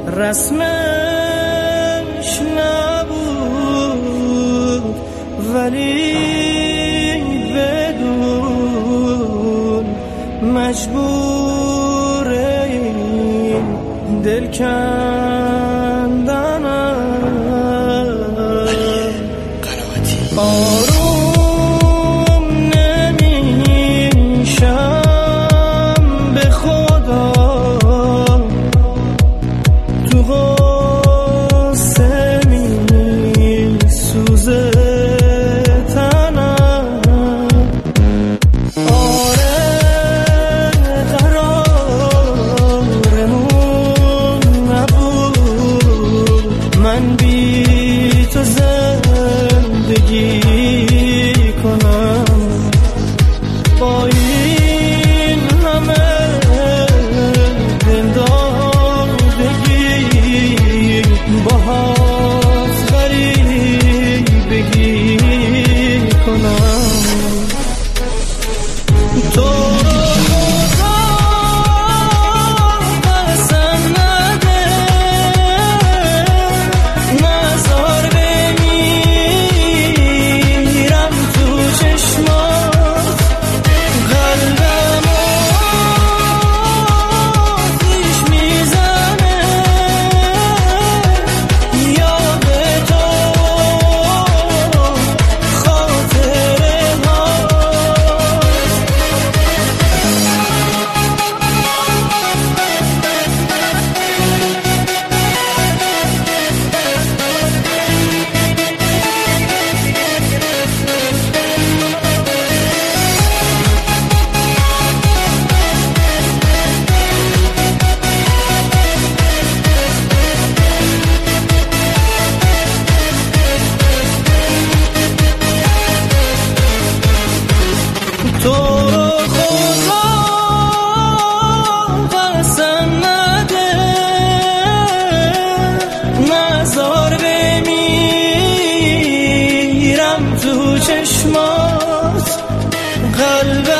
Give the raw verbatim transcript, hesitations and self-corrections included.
رسمش نبود ولی بدون مجبور این دل کندنم. آروم نمیشم به خدا تو غصه میسوزه تنم. آره قرارمون نبود من بی تو زندگی کنم. با این همه دلدادگی باهات غریبگی کنم. تو تو خدا قسم نده نذار بمیرم تو چشمات. قلب